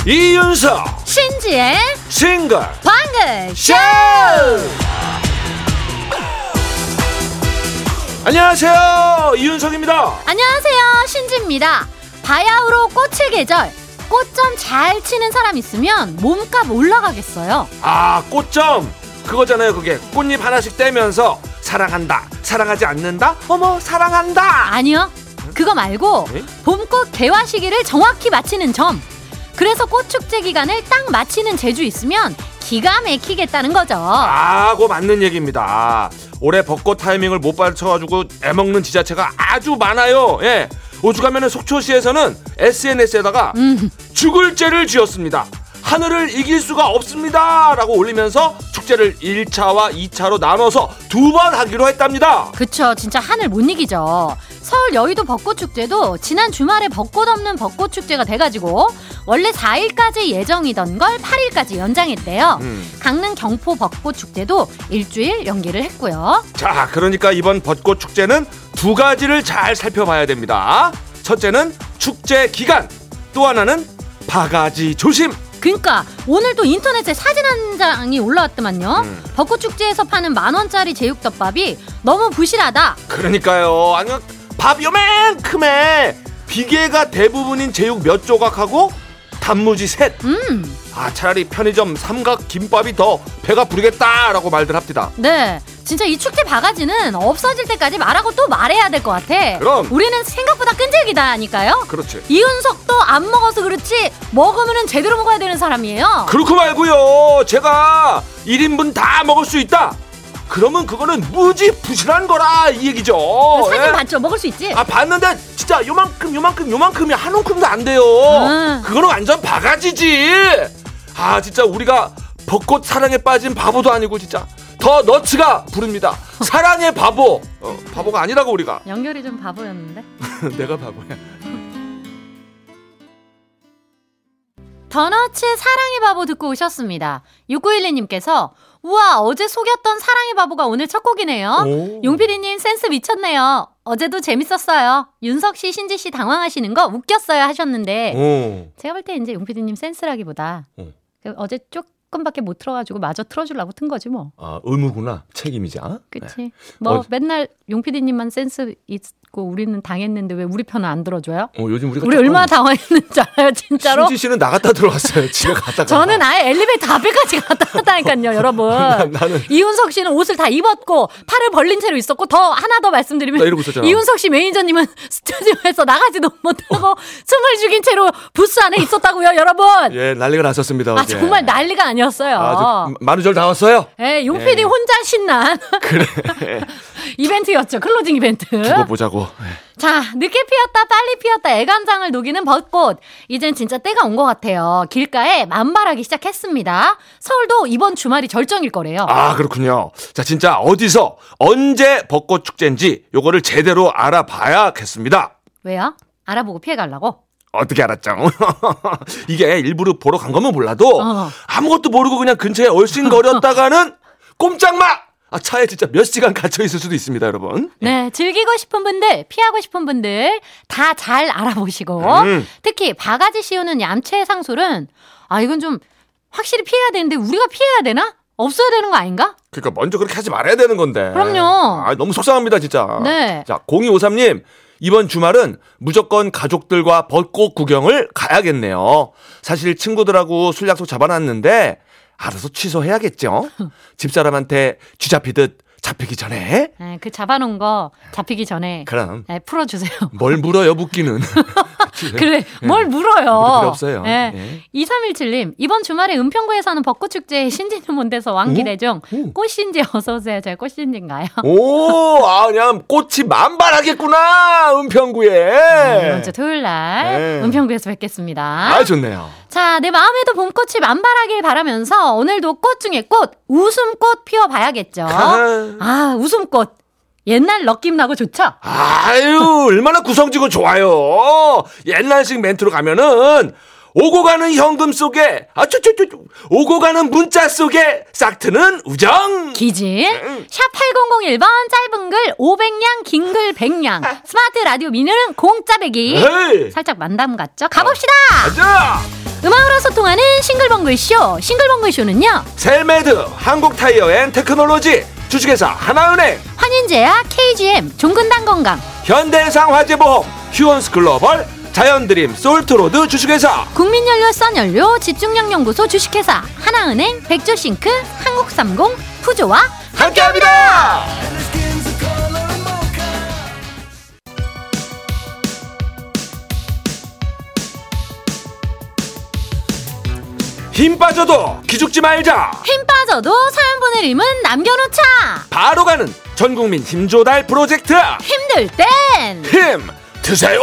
이윤석 신지의 싱글 방글쇼. 안녕하세요, 이윤석입니다. 안녕하세요, 신지입니다. 바야흐로 꽃의 계절, 꽃점 잘 치는 사람 있으면 몸값 올라가겠어요. 아, 꽃점 그거잖아요. 그게 꽃잎 하나씩 떼면서 사랑한다, 사랑하지 않는다, 어머 사랑한다. 아니요, 그거 말고 봄꽃 개화 시기를 정확히 맞히는 점. 그래서 꽃축제 기간을 딱 맞히는 재주 있으면 기가 막히겠다는 거죠. 아, 그거 맞는 얘기입니다. 올해 벚꽃 타이밍을 못 맞춰가지고 애먹는 지자체가 아주 많아요. 예, 오죽하면 속초시에서는 SNS에다가 죽을 죄를 지었습니다. 하늘을 이길 수가 없습니다 라고 올리면서 축제를 1차와 2차로 나눠서 2번 하기로 했답니다. 그쵸, 진짜 하늘 못 이기죠. 서울 여의도 벚꽃축제도 지난 주말에 벚꽃 없는 벚꽃축제가 돼가지고 원래 4일까지 예정이던 걸 8일까지 연장했대요. 강릉 경포 벚꽃축제도 일주일 연기를 했고요. 자, 그러니까 이번 벚꽃축제는 두 가지를 잘 살펴봐야 됩니다. 첫째는 축제 기간, 또 하나는 바가지 조심. 그러니까 오늘 또 인터넷에 사진 한 장이 올라왔더만요. 벚꽃축제에서 파는 10,000원짜리 제육덮밥이 너무 부실하다. 그러니까요. 아니, 밥 요만큼에 비계가 대부분인 제육 몇 조각하고 단무지 셋. 아, 차라리 편의점 삼각 김밥이 더 배가 부르겠다라고 말들 합니다. 네, 진짜 이 축제 바가지는 없어질 때까지 말하고 또 말해야 될 것 같아. 그럼 우리는 생각보다 끈질기다니까요. 그렇지. 이윤석도 안 먹어서 그렇지 먹으면 제대로 먹어야 되는 사람이에요. 그렇고 말고요, 제가 1인분 다 먹을 수 있다, 그러면 그거는 무지 부실한 거라 이 얘기죠. 사진 예? 봤죠? 먹을 수 있지? 아, 봤는데 진짜 요만큼이 한 움큼도 안 돼요. 그거는 완전 바가지지. 아, 진짜 우리가 벚꽃 사랑에 빠진 바보도 아니고 진짜 더 너츠가 부릅니다. 사랑의 바보. 바보가 아니라고 우리가. 연결이 좀 바보였는데. 내가 바보야. 더너츠의 사랑의 바보 듣고 오셨습니다. 6912님께서 우와, 어제 속였던 사랑의 바보가 오늘 첫 곡이네요. 용피디님 센스 미쳤네요. 어제도 재밌었어요. 윤석씨, 신지씨 당황하시는 거 웃겼어요 하셨는데 제가 볼 때 이제 용피디님 센스라기보다 어제 조금밖에 못 틀어가지고 마저 틀어주려고 튼 거지 뭐. 아, 의무구나. 책임이자. 그치. 네. 뭐 맨날 용피디님만 센스 있고 우리는 당했는데 왜 우리 편은 안 들어줘요? 요즘 우리 얼마나 당황했는지 알아요, 진짜로? 신지 씨는 나갔다 들어왔어요. 집에 갔다가. 저는 아예 엘리베이터 앞에까지 갔다 왔다니까요, 여러분. 나는 이윤석 씨는 옷을 다 입었고 팔을 벌린 채로 있었고, 더 하나 더 말씀드리면 나 이러고 있었잖아. 이윤석 씨 매니저님은 스튜디오에서 나가지도 못하고 숨을 죽인 채로 부스 안에 있었다고요, 여러분. 예, 난리가 났었습니다. 아, 어제. 정말 난리가 아니었어요. 아주 만우절 다 왔어요. 예, 용PD 혼자 신난 그래. 이벤트였죠. 클로징 이벤트. 두고 보자고. 자, 늦게 피었다 빨리 피었다 애간장을 녹이는 벚꽃. 이젠 진짜 때가 온 것 같아요. 길가에 만발하기 시작했습니다. 서울도 이번 주말이 절정일 거래요. 아, 그렇군요. 자, 진짜 어디서 언제 벚꽃 축제인지 요거를 제대로 알아봐야겠습니다. 왜요? 알아보고 피해가려고? 어떻게 알았죠? 이게 일부러 보러 간 거면 몰라도 아무것도 모르고 그냥 근처에 얼씬거렸다가는 꼼짝마! 아, 차에 진짜 몇 시간 갇혀 있을 수도 있습니다, 여러분. 네, 즐기고 싶은 분들, 피하고 싶은 분들 다 잘 알아보시고 특히 바가지 씌우는 얌체 상술은 이건 좀 확실히 피해야 되는데 우리가 피해야 되나? 없어야 되는 거 아닌가? 그러니까 먼저 그렇게 하지 말아야 되는 건데. 그럼요. 아, 너무 속상합니다, 진짜. 네. 자, 0253님. 이번 주말은 무조건 가족들과 벚꽃 구경을 가야겠네요. 사실 친구들하고 술 약속 잡아놨는데 알아서 취소해야겠죠. 집사람한테 쥐잡히듯 잡히기 전에. 네, 그 잡아놓은 거 잡히기 전에. 그럼. 네, 풀어주세요. 뭘 물어요, 묻기는. 그래, 뭘 물어요. 물을 필요 없어요. 네. 예. 2317님, 이번 주말에 은평구에 사는 벚꽃축제에 신진년 몬데서 왕기대 중 꽃신지 어서오세요. 제가 꽃신지인가요? 오, 그냥 꽃이 만발하겠구나, 은평구에. 이번 주 토요일 날 네. 은평구에서 뵙겠습니다. 아, 좋네요. 자, 내 마음에도 봄꽃이 만발하길 바라면서 오늘도 꽃 중에 꽃, 웃음꽃 피워봐야겠죠. 웃음꽃. 옛날 느낌 나고 좋죠? 아유, 얼마나 구성지고 좋아요. 옛날식 멘트로 가면은 오고 가는 현금 속에 오고 가는 문자 속에 싹 트는 우정. 기진 샵 8001번 짧은 글 500냥 긴 글 100냥 스마트 라디오 미니는 공짜 배기. 살짝 만담 같죠? 가봅시다. 가자. 음악으로 소통하는 싱글벙글쇼. 싱글벙글쇼는요, 셀메드, 한국타이어앤테크놀로지, 주식회사 하나은행, 환인제약, KGM, 종근당건강, 현대해상 화재보험, 휴원스글로벌, 자연드림, 솔트로드 주식회사, 국민연료 썬연료, 집중력연구소 주식회사, 하나은행, 백조싱크, 한국삼공, 푸조와 함께합니다. 힘 빠져도 기죽지 말자. 힘 빠져도 사연 보낼 힘은 남겨놓자. 바로 가는 전국민 힘조달 프로젝트. 힘들 땐 힘 드세요.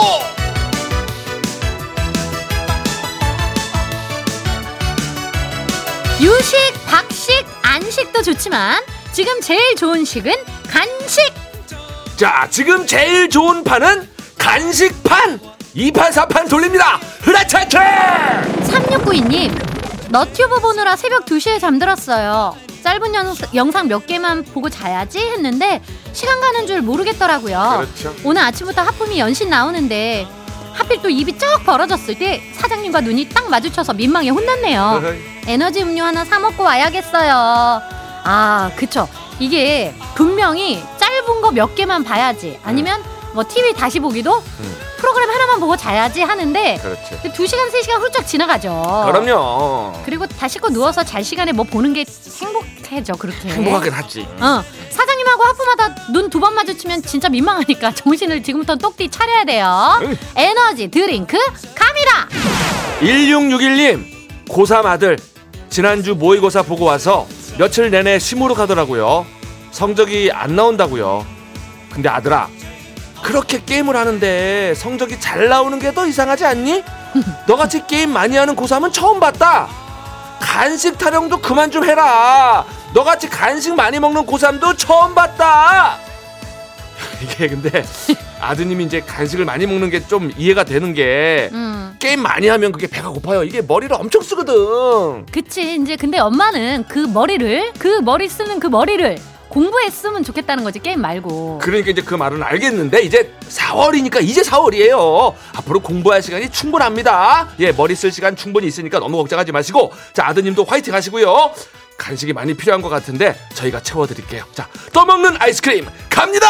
유식, 박식, 안식도 좋지만 지금 제일 좋은 식은 간식. 자, 지금 제일 좋은 판은 간식판. 2판 4판 돌립니다. 흐라차차. 3692님, 너튜브 보느라 새벽 2시에 잠들었어요. 짧은 영상 몇 개만 보고 자야지 했는데 시간 가는 줄 모르겠더라고요. 그렇죠. 오늘 아침부터 하품이 연신 나오는데 하필 또 입이 쩍 벌어졌을 때 사장님과 눈이 딱 마주쳐서 민망해 혼났네요. 에너지 음료 하나 사 먹고 와야겠어요. 아, 그쵸. 이게 분명히 짧은 거 몇 개만 봐야지, 아니면 뭐 TV 다시 보기도 프로그램 하나만 보고 자야지 하는데, 그렇지. 2시간 3시간 훌쩍 지나가죠. 그럼요. 그리고 다 씻고 누워서 잘 시간에 뭐 보는 게 행복해져. 그렇게 행복하긴 하지. 사장님하고 하품하다 눈 2번 마주치면 진짜 민망하니까 정신을 지금부터 똑띠 차려야 돼요. 에너지 드링크 갑니다. 1661님, 고3 아들 지난주 모의고사 보고 와서 며칠 내내 심으로 가더라고요. 성적이 안 나온다고요. 근데 아들아, 그렇게 게임을 하는데 성적이 잘 나오는 게 더 이상하지 않니? 너같이 게임 많이 하는 고3은 처음 봤다. 간식 타령도 그만 좀 해라. 너같이 간식 많이 먹는 고3도 처음 봤다. 이게 근데 아드님이 이제 간식을 많이 먹는 게 좀 이해가 되는 게, 게임 많이 하면 그게 배가 고파요. 이게 머리를 엄청 쓰거든. 그치. 이제 근데 엄마는 그 머리 쓰는 그 머리를 공부했으면 좋겠다는 거지, 게임 말고. 그러니까 이제 그 말은 알겠는데, 이제 4월이니까 이제 4월이에요. 앞으로 공부할 시간이 충분합니다. 예, 머리 쓸 시간 충분히 있으니까 너무 걱정하지 마시고, 자, 아드님도 화이팅 하시고요. 간식이 많이 필요한 것 같은데 저희가 채워드릴게요. 자, 떠먹는 아이스크림 갑니다.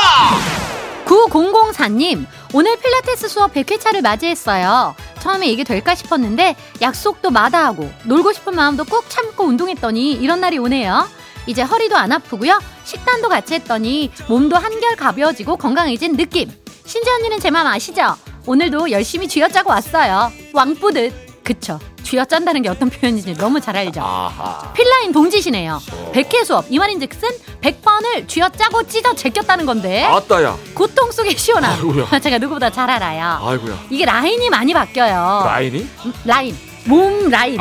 9004님, 오늘 필라테스 수업 100회차를 맞이했어요. 처음에 이게 될까 싶었는데 약속도 마다하고 놀고 싶은 마음도 꾹 참고 운동했더니 이런 날이 오네요. 이제 허리도 안 아프고요. 식단도 같이 했더니 몸도 한결 가벼워지고 건강해진 느낌. 신지 언니는 제 맘 아시죠? 오늘도 열심히 쥐어짜고 왔어요. 왕뿌듯. 그쵸. 쥐어짠다는 게 어떤 표현인지 너무 잘 알죠. 아하. 필라인 동지시네요. 100회 수업, 이 말인즉슨 100번을 쥐어짜고 찢어 제꼈다는 건데, 아따야. 고통 속의 시원함. 아이고야. 제가 누구보다 잘 알아요. 아이고야. 이게 라인이 많이 바뀌어요. 라인이? 라인. 몸 라인.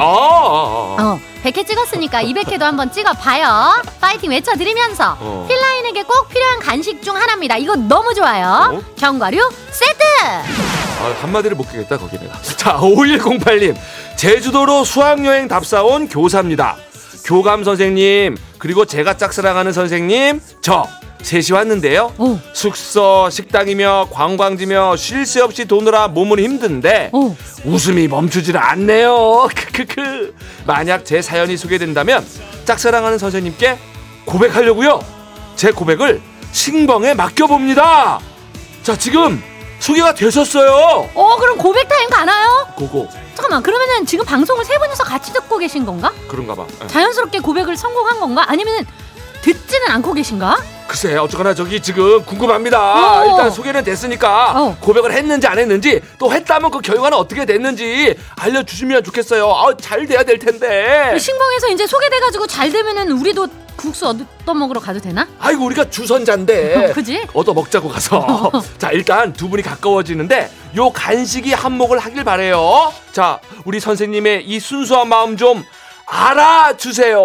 100회 찍었으니까 200회도 한번 찍어봐요. 파이팅 외쳐드리면서 필라인에게 꼭 필요한 간식 중 하나입니다. 이거 너무 좋아요. 견과류 세트. 한마디를 못 끼겠다 거기 내가. 자, 5108님, 제주도로 수학여행 답사온 교사입니다. 교감 선생님, 그리고 제가 짝사랑하는 선생님, 저 셋이 왔는데요. 숙소, 식당이며 관광지며 쉴 새 없이 도느라 몸은 힘든데 웃음이 멈추질 않네요. 크크크. 만약 제 사연이 소개된다면 짝사랑하는 선생님께 고백하려고요. 제 고백을 신봉에 맡겨봅니다. 자, 지금 소개가 되셨어요. 그럼 고백 타임 가나요? 고고. 잠깐만, 그러면은 지금 방송을 세 분이서 같이 듣고 계신 건가? 그런가 봐. 자연스럽게 고백을 성공한 건가? 아니면 듣지는 않고 계신가? 글쎄, 어쩌거나 저기 지금 궁금합니다. 일단 소개는 됐으니까 고백을 했는지 안 했는지, 또 했다면 그 결과는 어떻게 됐는지 알려주시면 좋겠어요. 잘 돼야 될 텐데. 신봉에서 이제 소개돼가지고 잘 되면은 우리도 국수 얻어먹으러 가도 되나? 아이고, 우리가 주선자인데. 그지? 얻어먹자고 가서. 자, 일단 두 분이 가까워지는데 요 간식이 한몫을 하길 바래요. 자, 우리 선생님의 이 순수한 마음 좀 알아주세요.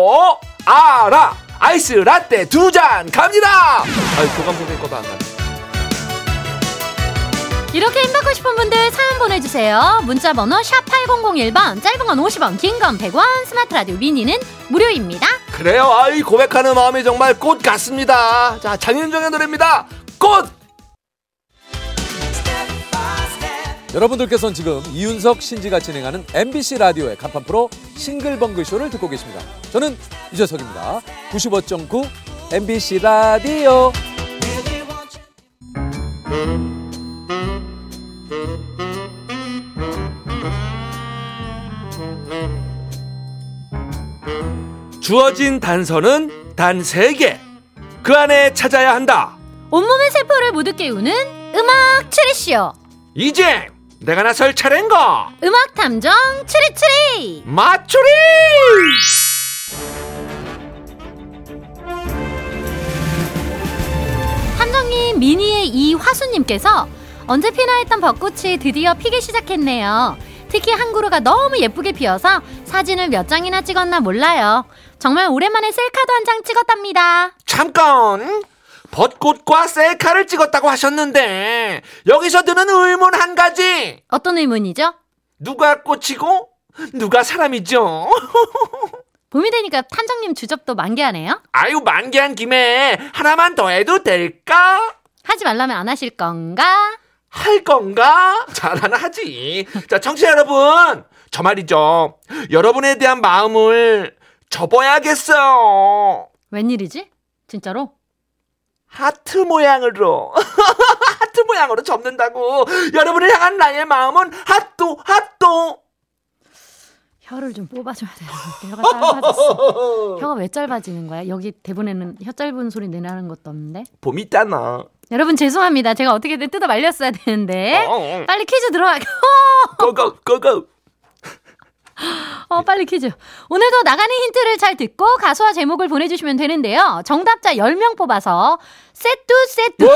아이스 라떼 2잔 갑니다. 교감 선생님 거도 안 가네. 이렇게 힘받고 싶은 분들 사연 보내주세요. 문자번호 샵8001번, 짧은 건 50원, 긴 건 100원, 스마트 라디오 미니는 무료입니다. 그래요. 고백하는 마음이 정말 꽃 같습니다. 자, 장윤정의 노래입니다. 꽃. 여러분들께서는 지금 이윤석, 신지가 진행하는 MBC 라디오의 간판 프로 싱글벙글쇼를 듣고 계십니다. 저는 유재석입니다. 95.9 MBC 라디오. 주어진 단서는 단 3개. 그 안에 찾아야 한다. 온몸의 세포를 모두 깨우는 음악 추리쇼. 이제 내가 나설 차례인가? 음악 탐정 추리추리. 맞추리! 탐정님 미니의 이화수님께서 언제 피나 했던 벚꽃이 드디어 피기 시작했네요. 특히 한 그루가 너무 예쁘게 피어서 사진을 몇 장이나 찍었나 몰라요. 정말 오랜만에 셀카도 한 장 찍었답니다. 잠깐! 벚꽃과 셀카를 찍었다고 하셨는데 여기서 드는 의문 한 가지. 어떤 의문이죠? 누가 꽃이고 누가 사람이죠? 봄이 되니까 탐정님 주접도 만개하네요. 아유, 만개한 김에 하나만 더 해도 될까? 하지 말라면 안 하실 건가? 할 건가? 자, 나는 하지. 자, 청취자 여러분, 저 말이죠. 여러분에 대한 마음을 접어야겠어요. 웬일이지? 진짜로? 하트 모양으로. 하트 모양으로 접는다고. 여러분을 향한 나의 마음은 핫도. 혀를 좀 뽑아줘야 돼요. 혀가 짧아졌어. 혀가 왜 짧아지는 거야? 여기 대본에는 혀 짧은 소리 내라는 것도 없는데. 봄 있잖아. 여러분 죄송합니다. 제가 어떻게든 뜯어 말렸어야 되는데. 빨리 퀴즈 들어가. 고고. 빨리 퀴즈. 오늘도 나가는 힌트를 잘 듣고 가수와 제목을 보내주시면 되는데요. 정답자 10명 뽑아서 세뚜.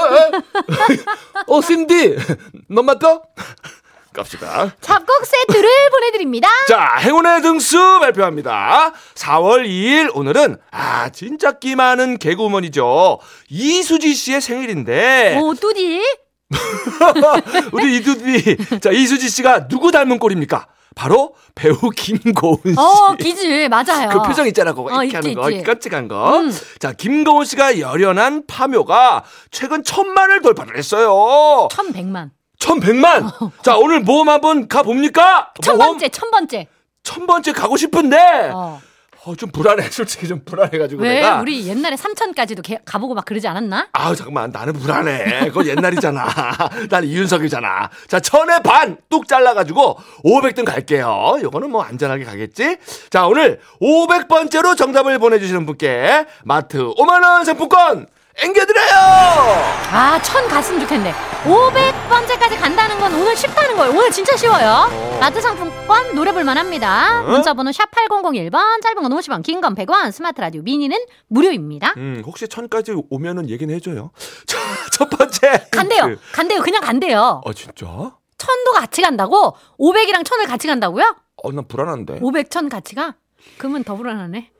신디. 넌 맞다? 갑시다. 잡곡 세트를 보내드립니다. 자, 행운의 등수 발표합니다. 4월 2일 오늘은 진짜 끼 많은 개그우먼이죠. 이수지 씨의 생일인데. 오, 뚜디. 우리 이두디. 자, 이수지 씨가 누구 닮은 꼴입니까? 바로 배우 김고은 씨. 기즈 맞아요. 그 표정 있잖아, 그거 이렇게 하는 거, 깜찍한 거. 자, 김고은 씨가 열연한 파묘가 최근 1000만을 돌파를 했어요. 1100만. 1100만. 자, 오늘 모험 한번 가봅니까? 1000번째 가고 싶은데 좀 불안해. 솔직히 좀 불안해가지고. 왜? 내가 우리 옛날에 3000까지도 가보고 막 그러지 않았나? 잠깐만, 나는 불안해. 그거 옛날이잖아. 난 이윤석이잖아. 자, 1000의 반 뚝 잘라가지고 500등 갈게요. 요거는 뭐 안전하게 가겠지? 자, 오늘 500번째로 정답을 보내주시는 분께 마트 5만원 상품권 앵겨드려요. 1000 갔으면 좋겠네. 500번째까지 간다는 건 오늘 쉽다는 거예요. 오늘 진짜 쉬워요. 마트 상품권 노려볼만 합니다. 문자번호 샵 8001번, 짧은 건 50원, 긴 건 100원, 스마트 라디오 미니는 무료입니다. 혹시 1000까지 오면은 얘기는 해줘요. 자, 첫 번째. 간대요. 그냥 간대요. 진짜? 1000도 같이 간다고? 500이랑 1000을 같이 간다고요? 난 불안한데. 500, 1000 같이 가? 그러면 더 불안하네.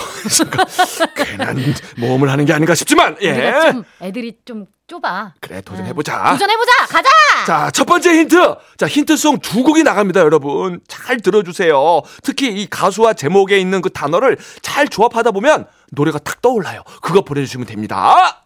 괜한 모험을 하는 게 아닌가 싶지만, 우리가 좀 애들이 좀 좁아. 그래, 도전해보자. 가자. 자, 첫 번째 힌트. 자, 힌트송 2곡이 나갑니다, 여러분. 잘 들어주세요. 특히 이 가수와 제목에 있는 그 단어를 잘 조합하다 보면 노래가 탁 떠올라요. 그거 보내주시면 됩니다.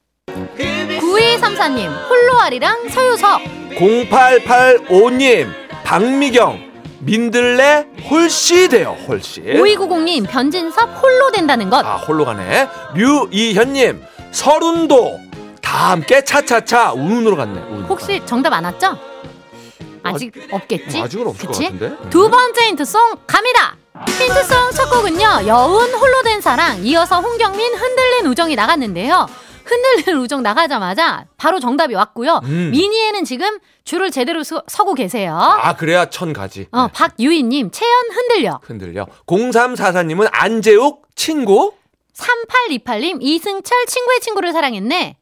9234님 홀로아리랑 서유석. 0885님 박미경 민들레 홀씨 돼요. 홀씨. 5290님 변진섭 홀로 된다는 것. 홀로 가네. 류이현님 서른도 다 함께 차차차 운으로 갔네. 혹시 정답 안 왔죠? 아직 없겠지? 아직은 없을 것 같은데. 두 번째 힌트송 갑니다. 힌트송 첫 곡은요 여운 홀로 된 사랑, 이어서 홍경민 흔들린 우정이 나갔는데요. 흔들린 우정 나가자마자 바로 정답이 왔고요. 미니에는 지금 줄을 제대로 서고 계세요. 그래야 1000 가지. 네. 박유희님 채연 흔들려. 0344님은 안재욱 친구. 3828님 이승철 친구의 친구를 사랑했네.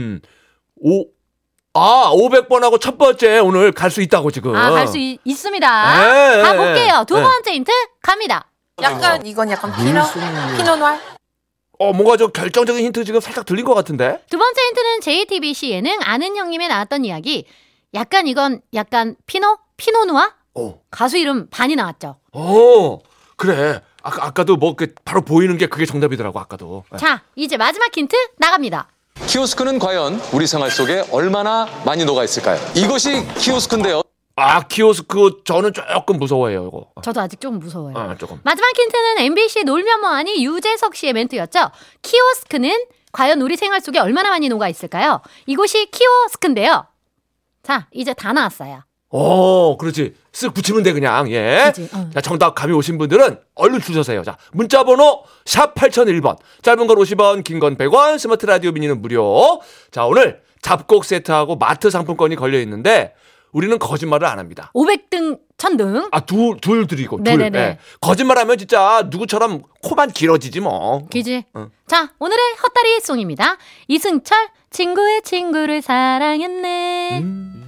500번하고 첫 번째 오늘 갈 수 있다고 지금. 갈 수 있습니다. 가볼게요. 두 번째 힌트 갑니다. 이건 약간 피노누아? 뭔가 좀 결정적인 힌트 지금 살짝 들린 것 같은데? 두 번째 힌트는 JTBC 예능 아는 형님에 나왔던 이야기. 이건 피노누아? 가수 이름 반이 나왔죠. 그래. 아까도 바로 보이는 게 그게 정답이더라고, 아까도. 자, 이제 마지막 힌트 나갑니다. 키오스크는 과연 우리 생활 속에 얼마나 많이 녹아 있을까요? 이것이 키오스크인데요. 키오스크 저는 조금 무서워해요, 이거. 저도 아직 조금 무서워요. 조금. 마지막 힌트는 MBC 놀면 뭐하니 유재석 씨의 멘트였죠. 키오스크는 과연 우리 생활 속에 얼마나 많이 녹아 있을까요? 이곳이 키오스크인데요. 자, 이제 다 나왔어요. 그렇지. 쓱 붙이면 돼, 그냥. 예. 그치, 자, 정답 감이 오신 분들은 얼른 주셔서요. 자, 문자번호 샵 8001번. 짧은 건 50원, 긴 건 100원, 스마트 라디오 미니는 무료. 자, 오늘 잡곡 세트하고 마트 상품권이 걸려 있는데 우리는 거짓말을 안 합니다. 500등, 1000등. 둘 드리고, 네네네. 둘. 네. 거짓말하면 진짜 누구처럼 코만 길어지지 뭐. 기지. 자, 오늘의 헛다리 송입니다. 이승철, 친구의 친구를 사랑했네.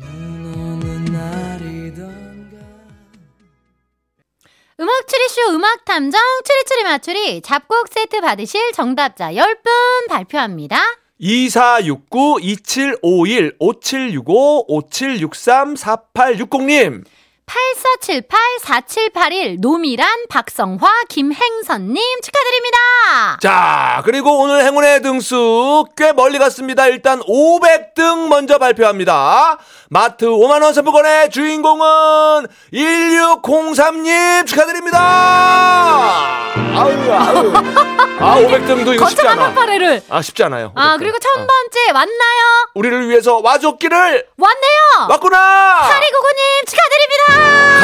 음악 추리쇼 음악 탐정 추리추리 맞추리 잡곡 세트 받으실 정답자 10분 발표합니다. 2469, 2751, 5765, 5763, 4860님. 8478-4781 노미란 박성화 김행선님 축하드립니다. 자, 그리고 오늘 행운의 등수 꽤 멀리 갔습니다. 일단 500등 먼저 발표합니다. 마트 5만원 상품권의 주인공은 1603님 축하드립니다. 아유. 500등도 이거 쉽지 거창한 않아. 한파래를. 쉽지 않아요. 500등. 그리고 1000번째 왔나요? 우리를 위해서 와줬기를. 왔네요. 왔구나. 8299님 축하드립니다.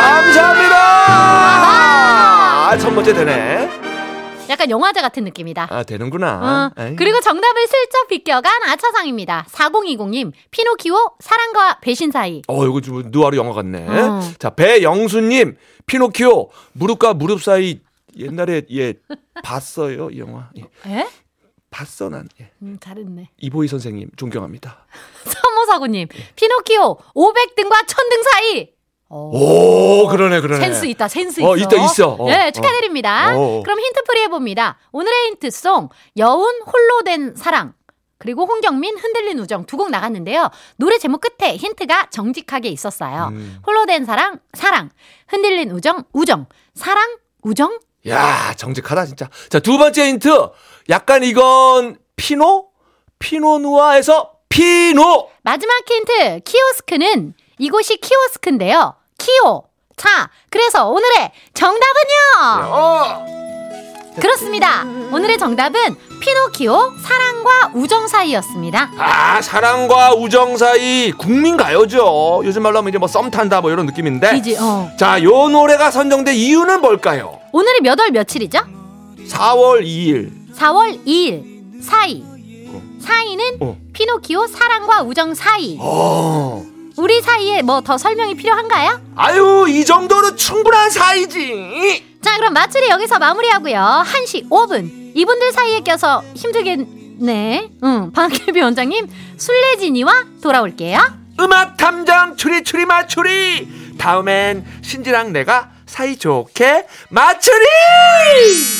감사합니다. 첫 번째 되네. 약간 영화제 같은 느낌이다. 되는구나. 그리고 정답을 슬쩍 비껴간 아차상입니다. 4020님 피노키오 사랑과 배신 사이. 이거 좀 누아르 영화 같네. 자, 배영수님 피노키오 무릎과 무릎 사이 옛날에 봤어요, 이 영화. 에? 봤어 난. 잘했네. 이보희 선생님 존경합니다. 3549님 피노키오 500등과 1000등 사이. 오, 그러네. 센스 있다. 있어. 네, 축하드립니다. 그럼 힌트풀이 해봅니다. 오늘의 힌트송 여운 홀로 된 사랑 그리고 홍경민 흔들린 우정 두 곡 나갔는데요. 노래 제목 끝에 힌트가 정직하게 있었어요. 홀로 된 사랑 흔들린 우정 사랑 우정. 야, 정직하다 진짜. 자, 두 번째 힌트. 약간 이건 피노누아에서 피노. 마지막 힌트 키오스크는 이곳이 키오스크인데요. 키오. 자, 그래서 오늘의 정답은요. 그렇습니다. 오늘의 정답은 피노키오 사랑과 우정 사이였습니다. 사랑과 우정 사이 국민 가요죠. 요즘 말로 하면 이제 뭐 썸 탄다 뭐 이런 느낌인데. 그지, 자, 요 노래가 선정된 이유는 뭘까요? 오늘이 몇 월 며칠이죠? 4월 2일. 4월 2일 사이는 피노키오 사랑과 우정 사이. 우리 사이에 뭐 더 설명이 필요한가요? 이 정도로 충분한 사이지. 자, 그럼 맞추리 여기서 마무리하고요. 1시 5분 이분들 사이에 껴서 힘들겠네. 박혜비 원장님 술래진이와 돌아올게요. 음악 탐정 추리추리 맞추리. 다음엔 신지랑 내가 사이좋게 맞추리.